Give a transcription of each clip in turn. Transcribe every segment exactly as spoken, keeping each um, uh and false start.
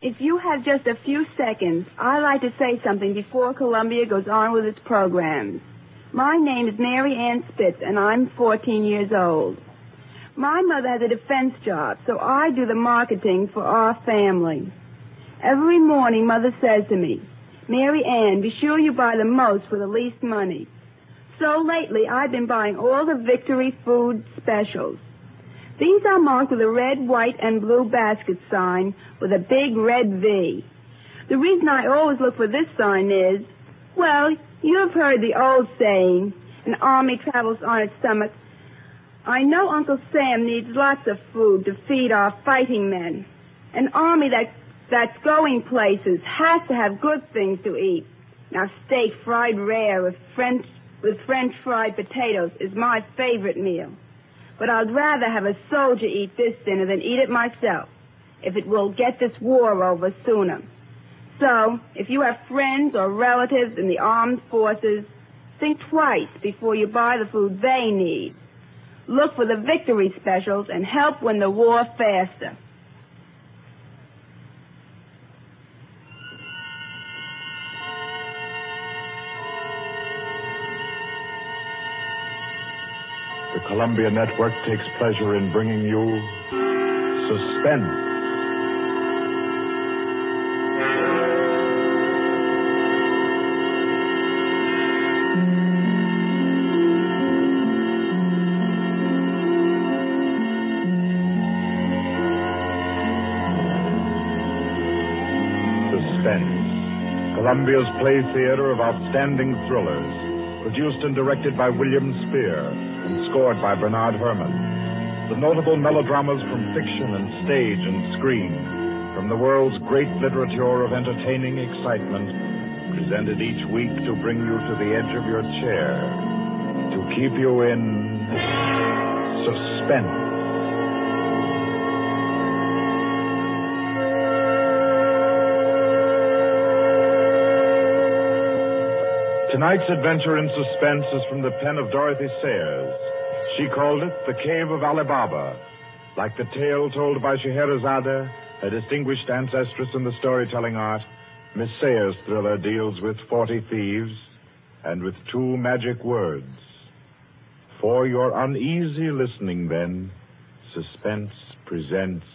If you have just a few seconds, I'd like to say something before Columbia goes on with its programs. My name is Mary Ann Spitz, and I'm fourteen years old. My mother has a defense job, so I do the marketing for our family. Every morning, Mother says to me, Mary Ann, be sure you buy the most for the least money. So lately, I've been buying all the Victory Food specials. These are marked with a red, white, and blue basket sign with a big red V. The reason I always look for this sign is, well, you've heard the old saying, an army travels on its stomach. I know Uncle Sam needs lots of food to feed our fighting men. An army that, that's going places has to have good things to eat. Now, steak fried rare with French, with French fried potatoes is my favorite meal. But I'd rather have a soldier eat this dinner than eat it myself, if it will get this war over sooner. So, if you have friends or relatives in the armed forces, think twice before you buy the food they need. Look for the Victory specials and help win the war faster. The Columbia Network takes pleasure in bringing you Suspense. Columbia's Play Theater of outstanding thrillers, produced and directed by William Spear and scored by Bernard Herrmann. The notable melodramas from fiction and stage and screen, from the world's great literature of entertaining excitement, presented each week to bring you to the edge of your chair, to keep you in suspense. Tonight's adventure in suspense is from the pen of Dorothy Sayers. She called it The Cave of Ali Baba. Like the tale told by Scheherazade, a distinguished ancestress in the storytelling art, Miss Sayers' thriller deals with forty thieves and with two magic words. For your uneasy listening, then, Suspense presents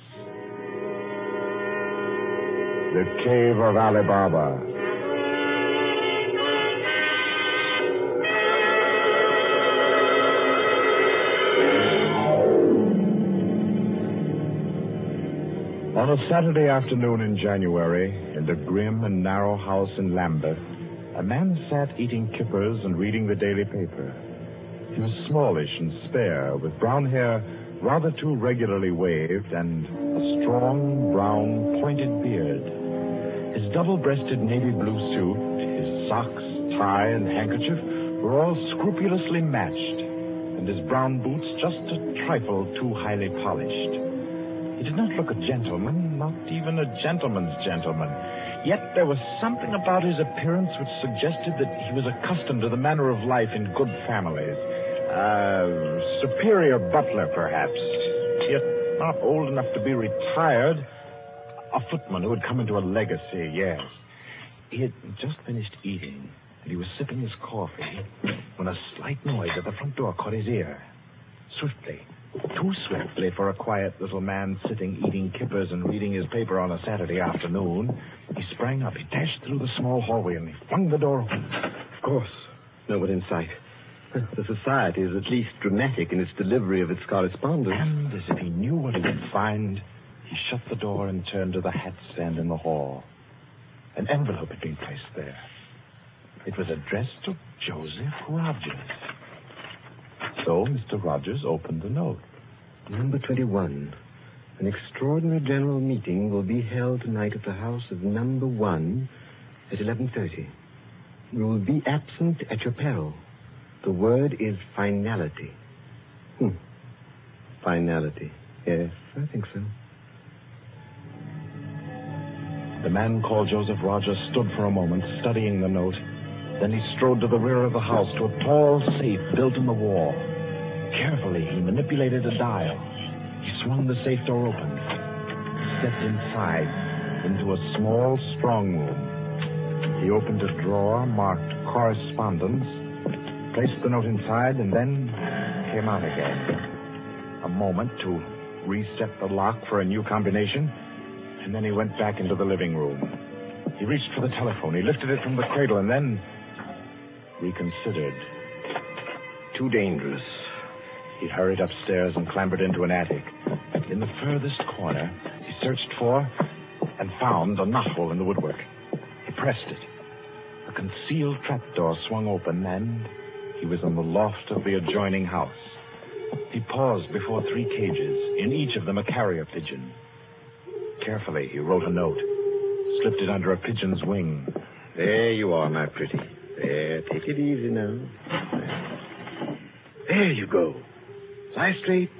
The Cave of Ali Baba. On a Saturday afternoon in January, in the grim and narrow house in Lambeth, a man sat eating kippers and reading the daily paper. He was smallish and spare, with brown hair rather too regularly waved and a strong, brown, pointed beard. His double-breasted navy blue suit, his socks, tie, and handkerchief were all scrupulously matched, and his brown boots just a trifle too highly polished. He did not look a gentleman, not even a gentleman's gentleman. Yet there was something about his appearance which suggested that he was accustomed to the manner of life in good families. Uh, superior butler, perhaps. Yet not old enough to be retired. A footman who had come into a legacy, yes. He had just finished eating, and he was sipping his coffee when a slight noise at the front door caught his ear. Swiftly. Too swiftly for a quiet little man sitting eating kippers and reading his paper on a Saturday afternoon, he sprang up. He dashed through the small hallway and he flung the door open. Of course, no one in sight. The society is at least dramatic in its delivery of its correspondence. And as if he knew what he would find, he shut the door and turned to the hat stand in the hall. An envelope had been placed there. It was addressed to Joseph Rogers. So Mister Rogers opened the note. Number twenty-one. An extraordinary general meeting will be held tonight at the house of number one at eleven thirty. You will be absent at your peril. The word is finality. Hmm. Finality. Yes, I think so. The man called Joseph Rogers stood for a moment, studying the note. Then he strode to the rear of the house, to a tall safe built in the wall. Carefully, he manipulated a dial. He swung the safe door open, stepped inside into into a small strong room. He opened a drawer marked correspondence, placed the note inside, and then came out again. A moment to reset the lock for a new combination, and then he went back into the living room. He reached for the telephone. He lifted it from the cradle and then reconsidered. Too dangerous. He hurried upstairs and clambered into an attic. In the furthest corner, he searched for and found a knothole in the woodwork. He pressed it. A concealed trapdoor swung open, and he was in the loft of the adjoining house. He paused before three cages, in each of them a carrier pigeon. Carefully, he wrote a note, slipped it under a pigeon's wing. There you are, my pretty. There, take it easy now. There, there you go. Lie straight.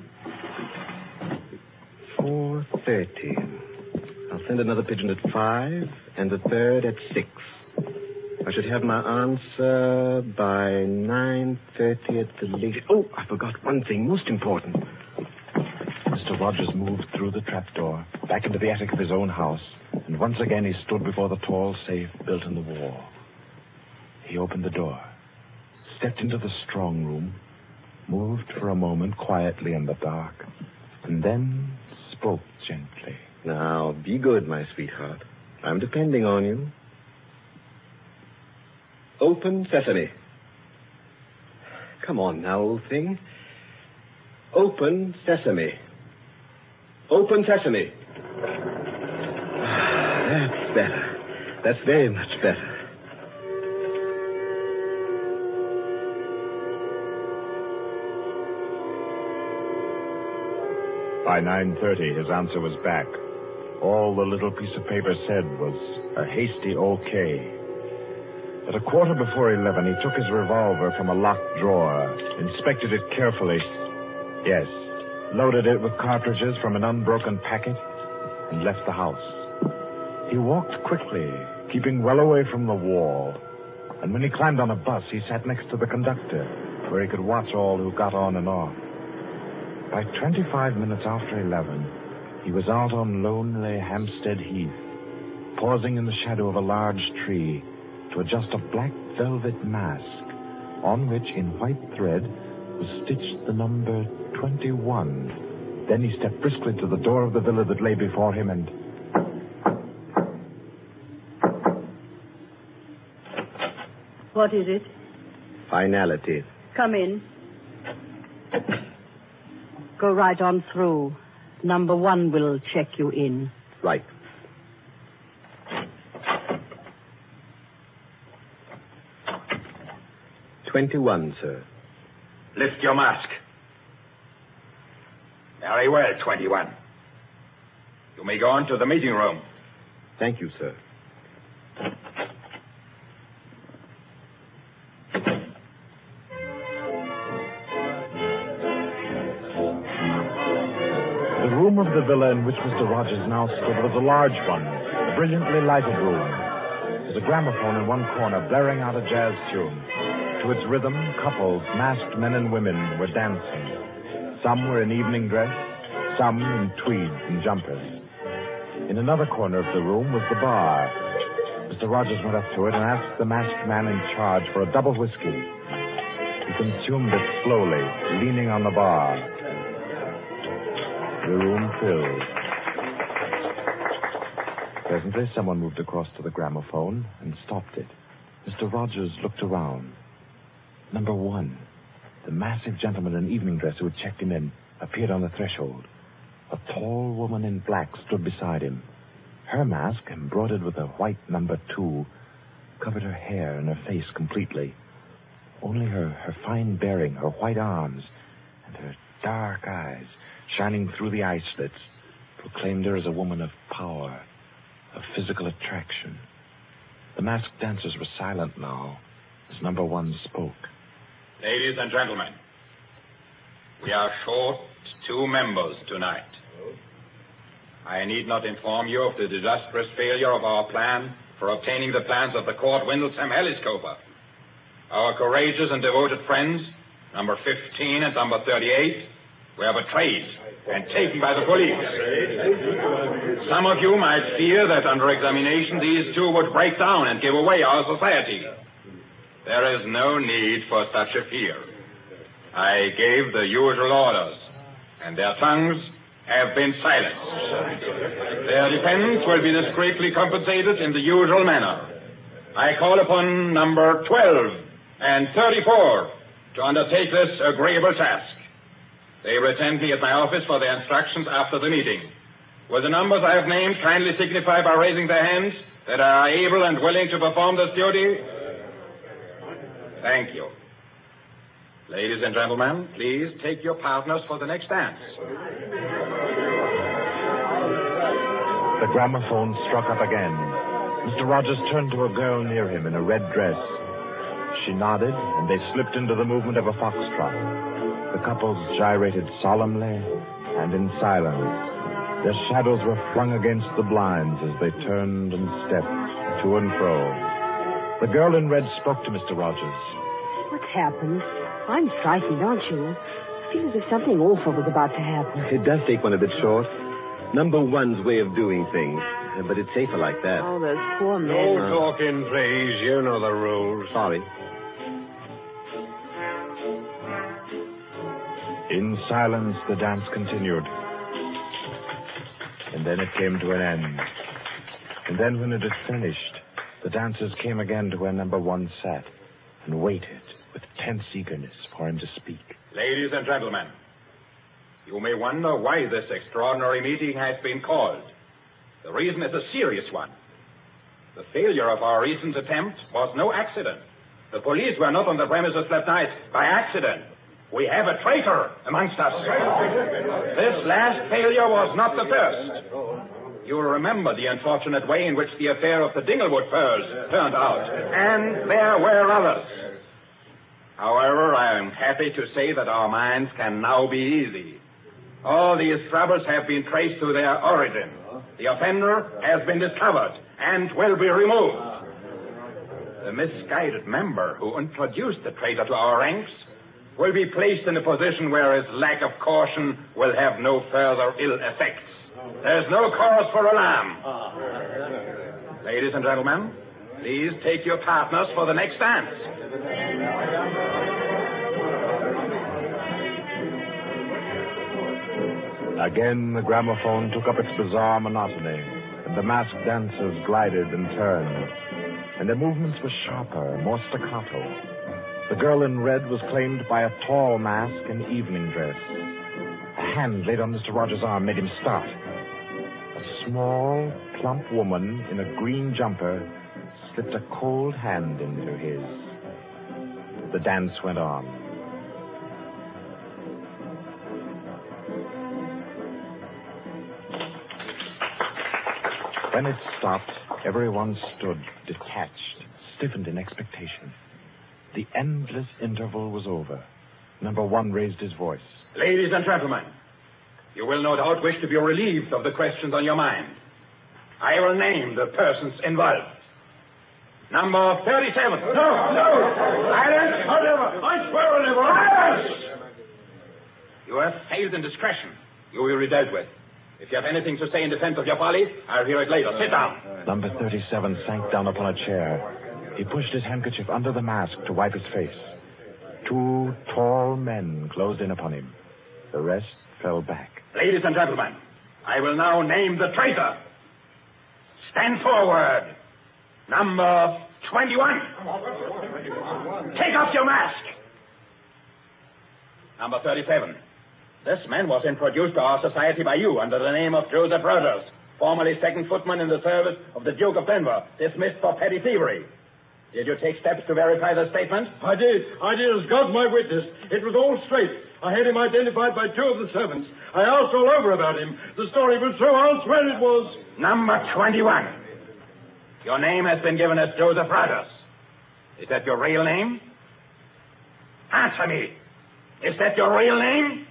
four thirty. I'll send another pigeon at five and the third at six. I should have my answer by nine thirty at the latest. Oh, I forgot one thing, most important. Mister Rogers moved through the trapdoor, back into the attic of his own house, and once again he stood before the tall safe built in the wall. He opened the door, stepped into the strong room, moved for a moment quietly in the dark, and then spoke gently. Now, be good, my sweetheart. I'm depending on you. Open sesame. Come on now, old thing. Open sesame. Open sesame. That's better. That's very much better. By nine thirty, his answer was back. All the little piece of paper said was a hasty okay. At a quarter before eleven, he took his revolver from a locked drawer, inspected it carefully. Yes, loaded it with cartridges from an unbroken packet, and left the house. He walked quickly, keeping well away from the wall. And when he climbed on a bus, he sat next to the conductor, where he could watch all who got on and off. By twenty-five minutes after eleven, he was out on lonely Hampstead Heath, pausing in the shadow of a large tree to adjust a black velvet mask on which, in white thread, was stitched the number twenty-one. Then he stepped briskly to the door of the villa that lay before him and... What is it? Finality. Come in. Go right on through. Number one will check you in. Right. Twenty-one, sir. Lift your mask. Very well, twenty-one. You may go on to the meeting room. Thank you, sir. The room of the villa in which Mister Rogers now stood was a large one, a brilliantly lighted room. There was a gramophone in one corner blaring out a jazz tune. To its rhythm, couples, masked men and women, were dancing. Some were in evening dress, some in tweeds and jumpers. In another corner of the room was the bar. Mister Rogers went up to it and asked the masked man in charge for a double whiskey. He consumed it slowly, leaning on the bar. The room filled. Presently, someone moved across to the gramophone and stopped it. Mister Rogers looked around. Number one, the massive gentleman in evening dress who had checked him in, appeared on the threshold. A tall woman in black stood beside him. Her mask, embroidered with a white number two, covered her hair and her face completely. Only her, her fine bearing, her white arms, and her dark eyes, shining through the eye slits, proclaimed her as a woman of power, of physical attraction. The masked dancers were silent now as number one spoke. Ladies and gentlemen, we are short two members tonight. I need not inform you of the disastrous failure of our plan for obtaining the plans of the Court Windlesham Heliscoper. Our courageous and devoted friends, number fifteen and number thirty-eight, were betrayed and taken by the police. Some of you might fear that under examination these two would break down and give away our society. There is no need for such a fear. I gave the usual orders, and their tongues have been silenced. Their defense will be discreetly compensated in the usual manner. I call upon number twelve and thirty-four to undertake this agreeable task. They will attend me at my office for their instructions after the meeting. Will the numbers I have named kindly signify by raising their hands that I are able and willing to perform this duty? Thank you. Ladies and gentlemen, please take your partners for the next dance. The gramophone struck up again. Mister Rogers turned to a girl near him in a red dress. She nodded, and they slipped into the movement of a foxtrot. The couples gyrated solemnly and in silence. Their shadows were flung against the blinds as they turned and stepped to and fro. The girl in red spoke to Mister Rogers. What's happened? I'm frightened, aren't you? I feel as if something awful was about to happen. It does take one a bit short. Number one's way of doing things. But it's safer like that. Oh, those poor men. No talking, please. You know the rules. Sorry. In silence, the dance continued. And then it came to an end. And then when it had finished, the dancers came again to where number one sat and waited with tense eagerness for him to speak. Ladies and gentlemen, you may wonder why this extraordinary meeting has been called. The reason is a serious one. The failure of our recent attempt was no accident. The police were not on the premises last night by accident. We have a traitor amongst us. This last failure was not the first. You'll remember the unfortunate way in which the affair of the Dinglewood pearls turned out. And there were others. However, I am happy to say that our minds can now be easy. All these troubles have been traced to their origin. The offender has been discovered and will be removed. The misguided member who introduced the traitor to our ranks will be placed in a position where his lack of caution will have no further ill effects. There's no cause for alarm. Ladies and gentlemen, please take your partners for the next dance. Again, the gramophone took up its bizarre monotony, and the masked dancers glided and turned, and their movements were sharper, more staccato. The girl in red was claimed by a tall mask and evening dress. A hand laid on Mister Rogers' arm made him start. A small, plump woman in a green jumper slipped a cold hand into his. The dance went on. When it stopped, everyone stood detached, stiffened in expectation. The endless interval was over. Number one raised his voice. Ladies and gentlemen, you will no doubt wish to be relieved of the questions on your mind. I will name the persons involved. Number thirty-seven. No, no. Silence. I swear on never. Silence. You have failed in discretion. You will be dealt with. If you have anything to say in defense of your folly, I'll hear it later. Sit down. Number thirty-seven sank down upon a chair. He pushed his handkerchief under the mask to wipe his face. Two tall men closed in upon him. The rest fell back. Ladies and gentlemen, I will now name the traitor. Stand forward. Number twenty-one. Take off your mask. Number thirty-seven. This man was introduced to our society by you under the name of Joseph Rogers, formerly second footman in the service of the Duke of Denver, dismissed for petty thievery. Did you take steps to verify the statement? I did. I did, as God's my witness. It was all straight. I had him identified by two of the servants. I asked all over about him. The story was true. I'll swear it was. Number twenty-one. Your name has been given as Joseph Rogers. Is that your real name? Answer me. Is that your real name?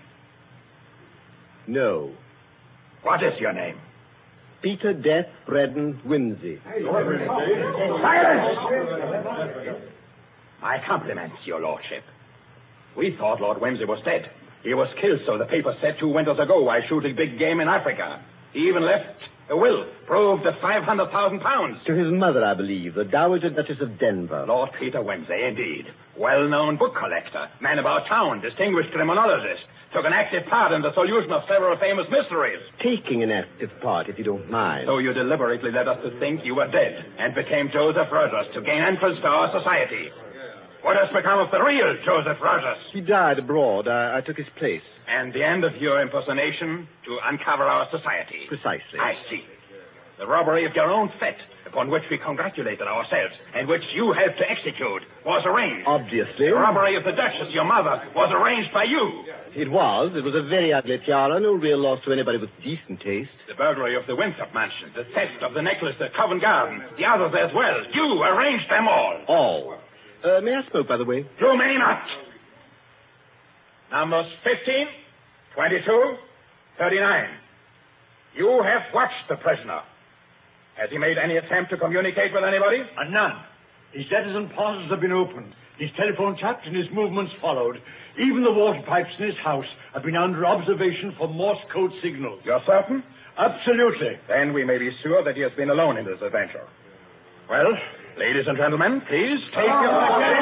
No. What is your name? Peter Death Braddon Whimsy. Silence! My compliments, your lordship. We thought Lord Whimsy was dead. He was killed, so the paper said two winters ago, while shooting big game in Africa. He even left a will, proved at five hundred thousand pounds. To his mother, I believe, the Dowager Duchess of Denver. Lord Peter Wimsey, indeed. Well-known book collector, man about town, distinguished criminologist. Took an active part in the solution of several famous mysteries. Taking an active part, if you don't mind. So you deliberately led us to think you were dead and became Joseph Rogers to gain entrance to our society. What has become of the real Joseph Rogers? He died abroad. I, I took his place. And the end of your impersonation to uncover our society. Precisely. I see. The robbery of your own fete, upon which we congratulated ourselves, and which you helped to execute, was arranged. Obviously. The robbery of the Duchess, your mother, was arranged by you. It was. It was a very ugly tiara, no real loss to anybody with decent taste. The burglary of the Winthrop mansion, the theft of the necklace at Covent Garden, the others as well. You arranged them all. All. Uh, may I smoke, by the way? You may not. Numbers fifteen, twenty-two, thirty-nine. You have watched the prisoner. Has he made any attempt to communicate with anybody? And none. His letters and parcels have been opened. His telephone tapped and his movements followed. Even the water pipes in his house have been under observation for Morse code signals. You're certain? Absolutely. Then we may be sure that he has been alone in this adventure. Well, ladies and gentlemen, please take your...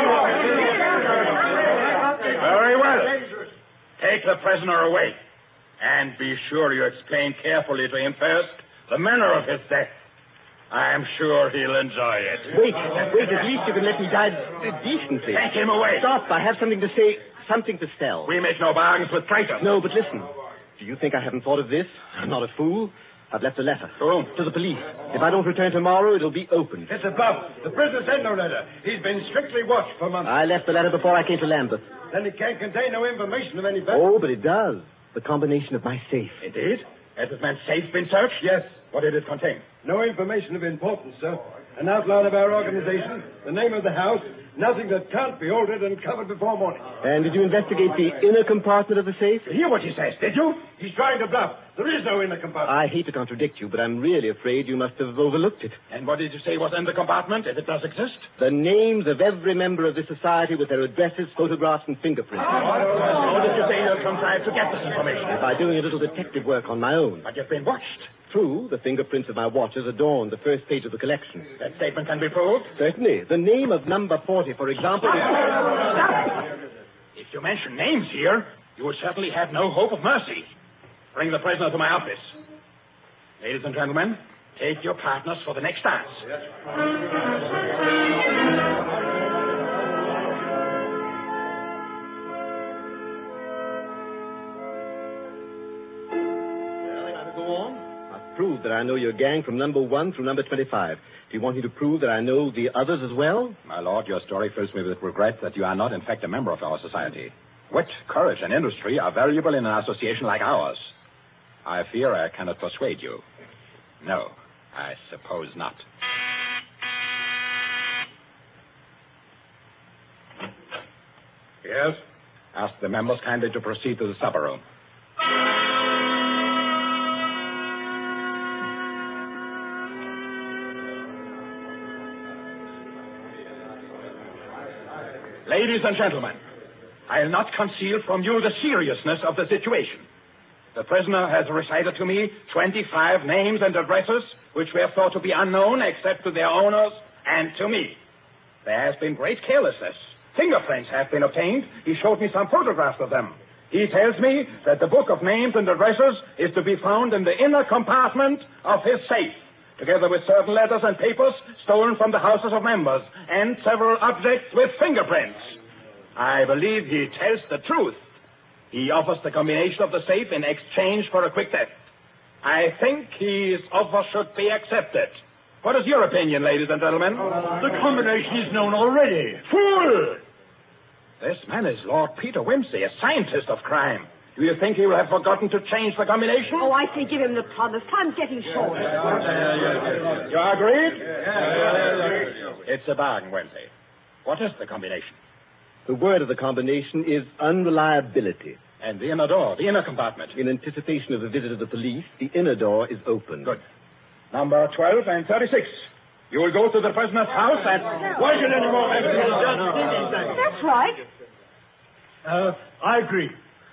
Very well. Take the prisoner away. And be sure you explain carefully to him first the manner of his death. I am sure he'll enjoy it. Wait, wait, at least you can let me die decently. Take him away. Stop, I have something to say, something to sell. We make no bargains with traitors. No, but listen. Do you think I haven't thought of this? I'm not a fool. I've left a letter. To whom? To the police. If I don't return tomorrow, it'll be opened. It's a bluff. The prisoner sent no letter. He's been strictly watched for months. I left the letter before I came to Lambeth. Then it can't contain no information of any value. Oh, but it does. The combination of my safe. It did? Has this man's safe been searched? Yes. What did it contain? No information of importance, sir. An outline of our organization, the name of the house, nothing that can't be altered and covered before morning. And did you investigate the inner compartment of the safe? You hear what he says, did you? He's trying to bluff. There is no inner compartment. I hate to contradict you, but I'm really afraid you must have overlooked it. And what did you say was in the compartment, if it does exist? The names of every member of this society with their addresses, photographs, and fingerprints. How did you say you'll contrive to get this information? By doing a little detective work on my own. But you've been watched. True, the fingerprints of my watches adorn the first page of the collection. That statement can be proved? Certainly. The name of number forty, for example... is... If you mention names here, you would certainly have no hope of mercy. Bring the prisoner to my office. Ladies and gentlemen, take your partners for the next dance. Prove that I know your gang from number one through number twenty-five. Do you want me to prove that I know the others as well? My lord, your story fills me with regret that you are not, in fact, a member of our society. Wit, courage, and industry are valuable in an association like ours. I fear I cannot persuade you. No, I suppose not. Yes? Ask the members kindly to proceed to the supper room. Ladies and gentlemen, I'll not conceal from you the seriousness of the situation. The prisoner has recited to me twenty-five names and addresses which were thought to be unknown except to their owners and to me. There has been great carelessness. Fingerprints have been obtained. He showed me some photographs of them. He tells me that the book of names and addresses is to be found in the inner compartment of his safe, together with certain letters and papers stolen from the houses of members, and several objects with fingerprints. I believe he tells the truth. He offers the combination of the safe in exchange for a quick theft. I think his offer should be accepted. What is your opinion, ladies and gentlemen? The combination is known already. Fool! This man is Lord Peter Wimsey, a scientist of crime. Do you think he will have forgotten to change the combination? Oh, I say give him the promise. Time's getting short. You agreed? It's a bargain, Wimsey. What is the combination? The word of the combination is unreliability. And the inner door, the inner compartment. In anticipation of the visit of the police, the inner door is open. Good. Number twelve and thirty-six. You will go to the prisoner's house and... Why should any more evidence just That's right. Uh, I agree.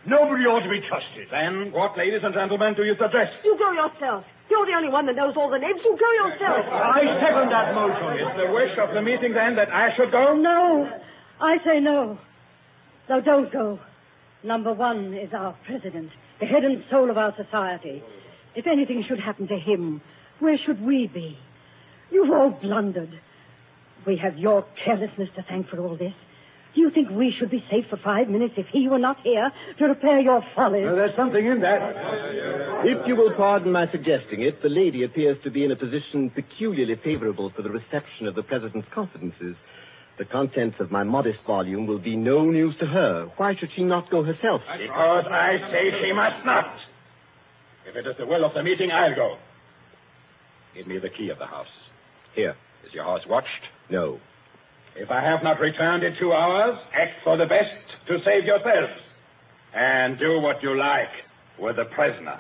Nobody ought to be trusted. Then what, ladies and gentlemen, do you suggest? You go yourself. You're the only one that knows all the names. You go yourself. I second that motion. It's the wish of the meeting, then, that I should go? No. I say no. No, don't go. Number one is our president, the head and soul of our society. If anything should happen to him, where should we be? You've all blundered. We have your carelessness to thank for all this. Do you think we should be safe for five minutes if he were not here to repair your follies? Well, there's something in that. If you will pardon my suggesting it, the lady appears to be in a position peculiarly favorable for the reception of the President's confidences. The contents of my modest volume will be no news to her. Why should she not go herself? Because I say she must not. If it is the will of the meeting, I'll go. Give me the key of the house. Here. Is your house watched? No. If I have not returned in two hours, act for the best to save yourselves. And do what you like with the prisoner.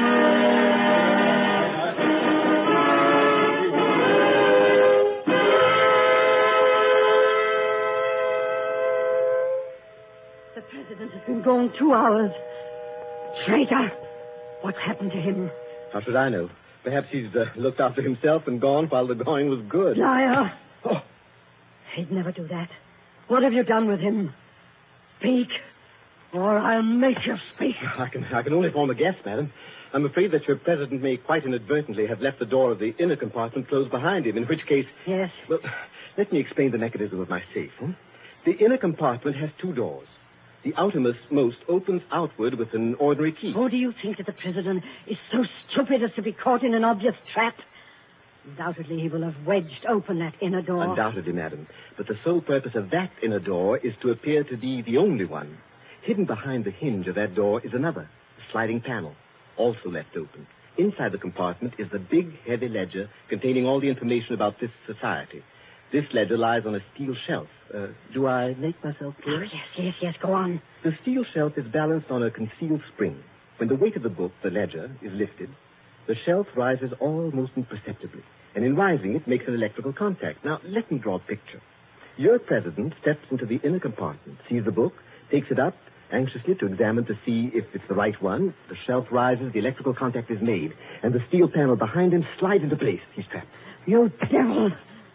The president has been gone two hours. Traitor! What's happened to him? How should I know? Perhaps he's uh, looked after himself and gone while the going was good. Liar! Oh. He'd never do that. What have you done with him? Speak, or I'll make you speak. I can, I can only form a guess, madam. I'm afraid that your president may quite inadvertently have left the door of the inner compartment closed behind him, in which case... Yes. Well, let me explain the mechanism of my safe. Hmm? The inner compartment has two doors. The outermost most opens outward with an ordinary key. Oh, do you think that the president is so stupid as to be caught in an obvious trap? Undoubtedly, he will have wedged open that inner door. Undoubtedly, madam. But the sole purpose of that inner door is to appear to be the only one. Hidden behind the hinge of that door is another, a sliding panel, also left open. Inside the compartment is the big, heavy ledger containing all the information about this society. This ledger lies on a steel shelf. Uh, do I make myself clear? Oh, yes, yes, yes, go on. The steel shelf is balanced on a concealed spring. When the weight of the book, the ledger, is lifted, the shelf rises almost imperceptibly. And in rising, it makes an electrical contact. Now, let me draw a picture. Your president steps into the inner compartment, sees the book, takes it up, anxiously to examine to see if it's the right one. The shelf rises, the electrical contact is made, and the steel panel behind him slides into place. He's trapped. You devil!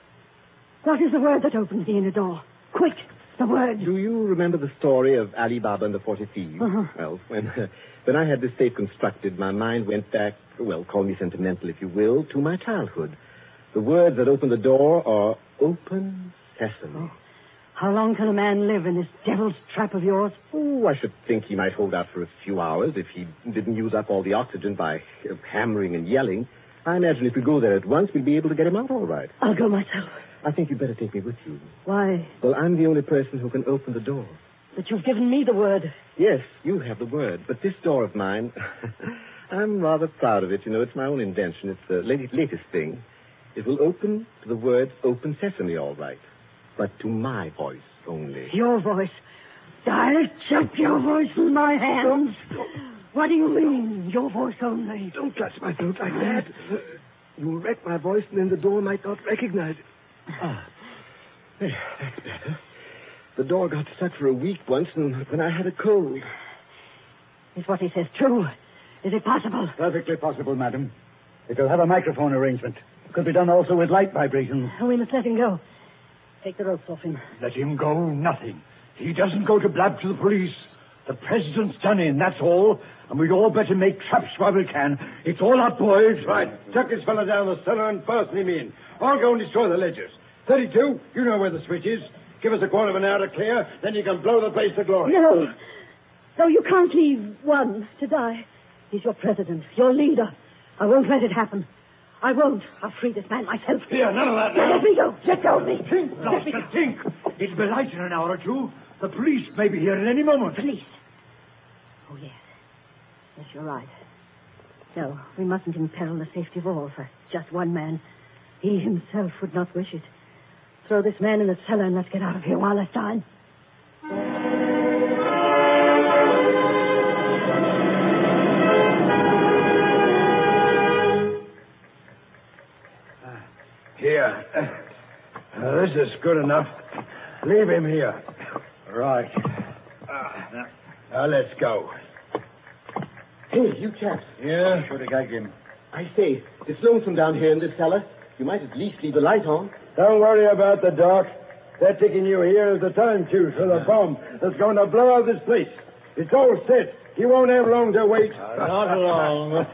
What is the word that opens the inner door? Quick, the word. Do you remember the story of Ali Baba and the Forty Thieves? Uh-huh. Well, when, uh, when I had this safe constructed, my mind went back, well, call me sentimental if you will, to my childhood. The words that open the door are open sesame. Oh. How long can a man live in this devil's trap of yours? Oh, I should think he might hold out for a few hours if he didn't use up all the oxygen by uh, hammering and yelling. I imagine if we go there at once, we'll be able to get him out all right. I'll go myself. I think you'd better take me with you. Why? Well, I'm the only person who can open the door. But you've given me the word. Yes, you have the word. But this door of mine, I'm rather proud of it. You know, it's my own invention. It's the latest, latest thing. It will open to the words open sesame, all right. But to my voice only. Your voice? I'll chop your voice in my hands. What do you mean, your voice only? Don't touch my throat like that. You'll wreck my voice, and then the door might not recognize it. Ah, there, that's better. The door got stuck for a week once, and when I had a cold. Is what he says true? Is it possible? Perfectly possible, madam. It'll have a microphone arrangement. Could be done also with light vibrations. We must let him go. Take the ropes off him. Let him go, nothing. He doesn't go to blab to the police. The president's done in, that's all. And we'd all better make traps while we can. It's all up, boys. Right. Tuck this fella down the cellar and fasten him in. I'll go and destroy the ledgers. thirty-two, you know where the switch is. Give us a quarter of an hour to clear, then you can blow the place to glory. No. No, you can't leave one to die. He's your president, your leader. I won't let it happen. I won't. I'll free this man myself. Here, none of that now. Let me go. Let go of me. Think, Blaster, think. It'll be light in an hour or two. The police may be here at any moment. Police? Oh, yes. Yes, you're right. No, we mustn't imperil the safety of all for just one man. He himself would not wish it. Throw this man in the cellar and let's get out of here while there's time. Here. Uh, this is good enough. Leave him here. Right. Uh, Now, let's go. Hey, you chaps. Yeah? Should have got him. I say, it's lonesome down here in this cellar. You might at least leave the light on. Don't worry about the dark. They're taking you here as a time fuse for the bomb that's going to blow out this place. It's all set. You won't have long to wait. Uh, not long.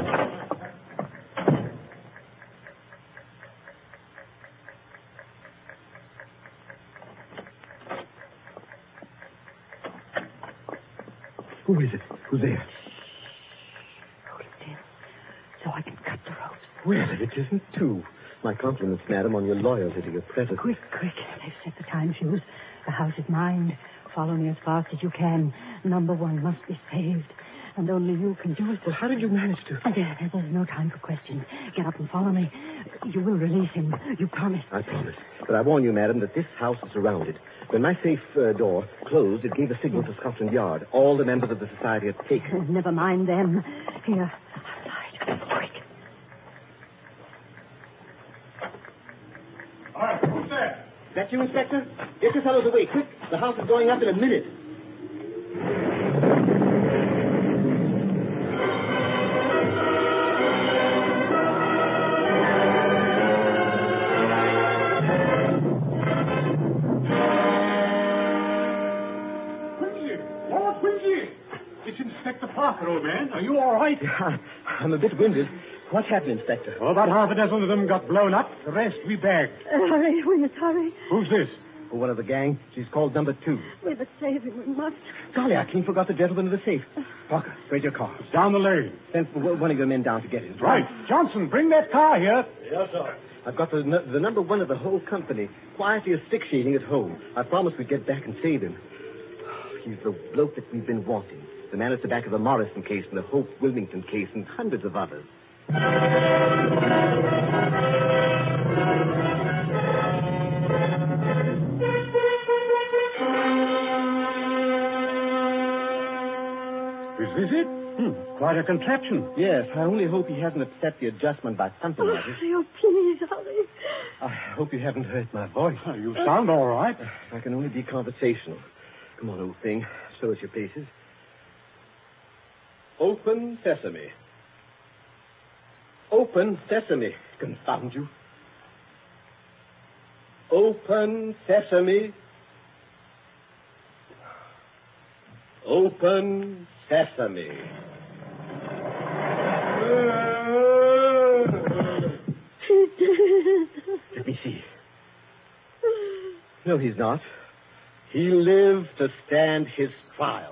Who is it? Who's there? Hold it still, so I can cut the ropes. Well, it isn't two. My compliments, madam, on your loyalty to your present. Quick, quick. They've set the time fuse. The house is mine. Follow me as fast as you can. Number one must be saved. And only you can do it. Well, how did you manage to? There, there's no time for questions. Get up and follow me. You will release him. You promise. I promise. But I warn you, madam, that this house is surrounded. When my safe uh, door closed, it gave a signal to Scotland Yard. All the members of the society had taken. Never mind them. Here, outside. Quick. All right, who's there? That you, Inspector? Get your fellows away, quick. The house is going up in a minute. It's Inspector Parker, old man. Are you all right? Yeah, I'm a bit winded. What happened, Inspector? Well, about half a dozen of them got blown up. The rest we bagged. Uh, hurry, we must hurry. Who's this? Oh, one of the gang. She's called number two. We must save him. We must. Golly, I clean forgot the gentleman in the safe. Parker, where's your car? It's down the lane. Send one of your men down to get it. Right. Johnson, bring that car here. Yes, sir. I've got the, n- the number one of the whole company, quietly as stick shading at home. I promised we'd get back and save him. He's the bloke that we've been wanting. The man at the back of the Morrison case and the Hope Wilmington case and hundreds of others. Is this it? Hmm. Quite a contraption. Yes, I only hope he hasn't upset the adjustment by something Oh, like it. oh, please, hurry. I hope you haven't hurt my voice. Oh, you sound all right. I can only be conversational. Come on, old thing. Show us your paces. Open sesame. Open sesame. Confound you. Open sesame. Open sesame. He's dead. Let me see. No, he's not. He lived to stand his trial.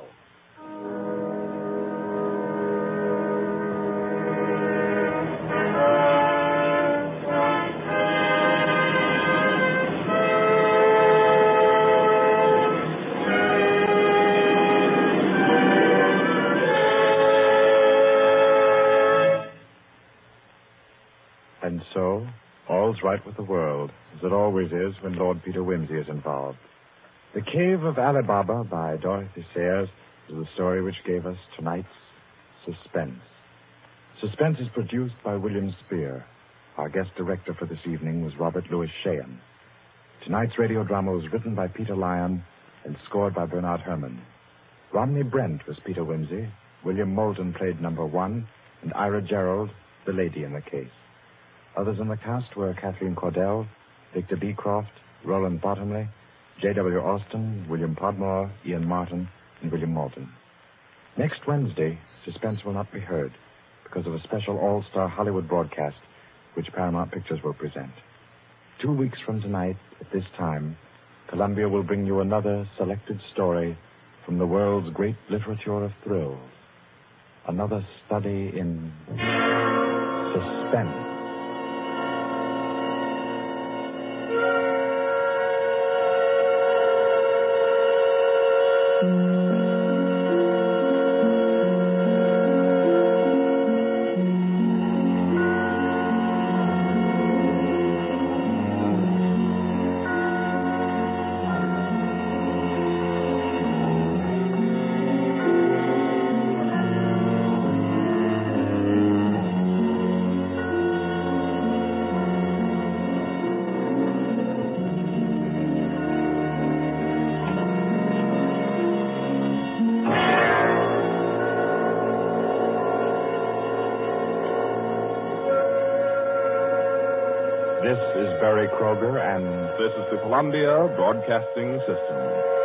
And so, all's right with the world, as it always is when Lord Peter Wimsey is involved. The Cave of Ali Baba by Dorothy Sayers is the story which gave us tonight's Suspense. Suspense is produced by William Spear. Our guest director for this evening was Robert Louis Sheehan. Tonight's radio drama was written by Peter Lyon and scored by Bernard Herrmann. Romney Brent was Peter Wimsey, William Moulton played number one, and Ira Gerald, the lady in the case. Others in the cast were Kathleen Cordell, Victor Beecroft, Roland Bottomley, J W. Austin, William Podmore, Ian Martin, and William Moulton. Next Wednesday, Suspense will not be heard because of a special all-star Hollywood broadcast which Paramount Pictures will present. Two weeks from tonight, at this time, Columbia will bring you another selected story from the world's great literature of thrills. Another study in suspense. This is Barry Kroger, and this is the Columbia Broadcasting System.